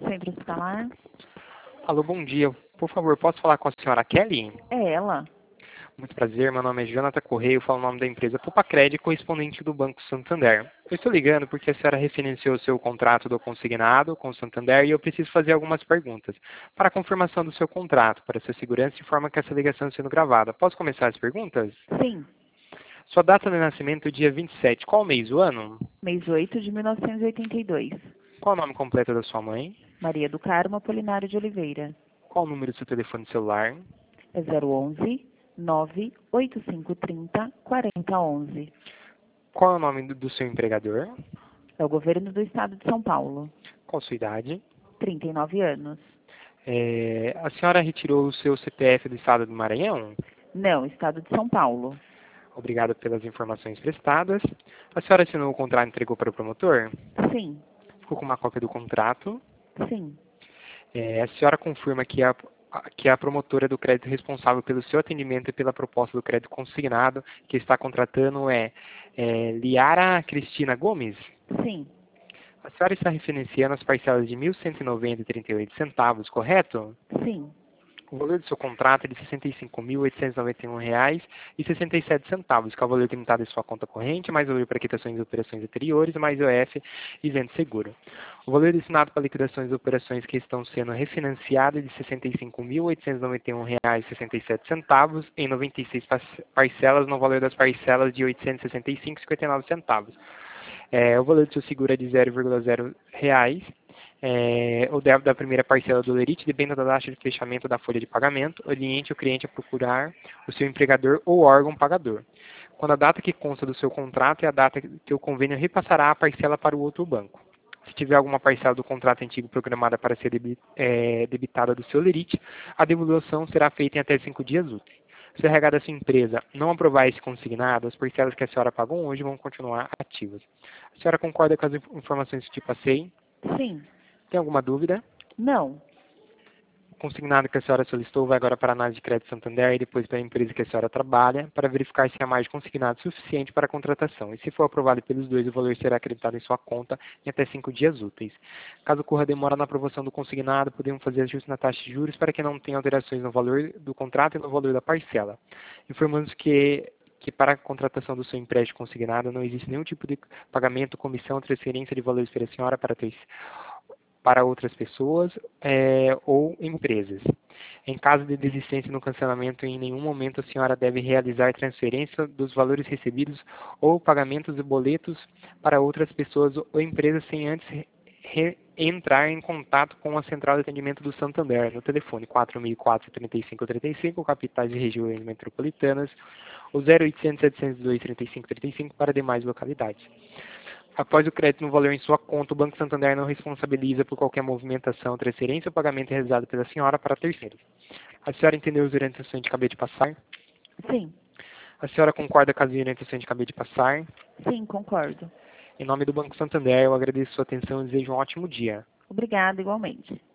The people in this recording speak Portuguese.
Centro hospitalar? Alô, bom dia. Por favor, posso falar com a senhora Kelly? É ela. Muito prazer, meu nome é Jonathan Correia, eu falo o nome da empresa Pupacred, correspondente do Banco Santander. Eu estou ligando porque a senhora referenciou o seu contrato do consignado com o Santander e eu preciso fazer algumas perguntas. Para a confirmação do seu contrato, para sua segurança, de forma que essa ligação está sendo gravada. Posso começar as perguntas? Sim. Sua data de nascimento, dia 27. Qual mês, o ano? Mês 8 de 1982. Qual o nome completo da sua mãe? Maria do Carmo Apolinário de Oliveira. Qual o número do seu telefone celular? É 011 98530 4011. Qual é o nome do seu empregador? É o governo do estado de São Paulo. Qual a sua idade? 39 anos. A senhora retirou o seu CPF do estado do Maranhão? Não, estado de São Paulo. Obrigado pelas informações prestadas. A senhora assinou o contrato e entregou para o promotor? Sim. Ficou com uma cópia do contrato. Sim. A senhora confirma que a promotora do crédito responsável pelo seu atendimento e pela proposta do crédito consignado que está contratando é Liara Cristina Gomes? Sim. A senhora está referenciando as parcelas de R$ 1.190,38, correto? Sim. O valor do seu contrato é de R$ 65.891,67, que é o valor limitado em sua conta corrente, mais o valor para quitações e operações anteriores, mais o IOF isento seguro. O valor destinado para liquidações e operações que estão sendo refinanciadas é de R$ 65.891,67 em 96 parcelas, no valor das parcelas de R$ 865,59. O valor do seu seguro é de R$ 0,0 reais. O débito da primeira parcela do lerite depende da taxa de fechamento da folha de pagamento, oriente o cliente a procurar o seu empregador ou órgão pagador. Quando a data que consta do seu contrato é a data que o convênio repassará a parcela para o outro banco. Se tiver alguma parcela do contrato antigo programada para ser debitada do seu lerite, a devolução será feita em até 5 dias úteis. Se a RH da sua empresa não aprovar esse consignado, as parcelas que a senhora pagou hoje vão continuar ativas. A senhora concorda com as informações que te passei? Sim. Tem alguma dúvida? Não. O consignado que a senhora solicitou vai agora para a análise de crédito Santander e depois para a empresa que a senhora trabalha, para verificar se há margem de consignado suficiente para a contratação. E se for aprovado pelos dois, o valor será acreditado em sua conta em até 5 dias úteis. Caso ocorra demora na aprovação do consignado, podemos fazer ajustes na taxa de juros para que não tenha alterações no valor do contrato e no valor da parcela. Informamos que para a contratação do seu empréstimo consignado não existe nenhum tipo de pagamento, comissão, transferência de valores para a senhora para outras pessoas ou empresas. Em caso de desistência no cancelamento, em nenhum momento a senhora deve realizar transferência dos valores recebidos ou pagamentos de boletos para outras pessoas ou empresas sem antes entrar em contato com a central de atendimento do Santander no telefone 4004-3535, capitais e regiões metropolitanas, ou 0800-702-3535 para demais localidades. Após o crédito no valor em sua conta, o Banco Santander não responsabiliza por qualquer movimentação, transferência ou pagamento realizado pela senhora para terceiros. A senhora entendeu as orientações que acabei de passar? Sim. A senhora concorda com as orientações que acabei de passar? Sim, concordo. Em nome do Banco Santander, eu agradeço sua atenção e desejo um ótimo dia. Obrigada, igualmente.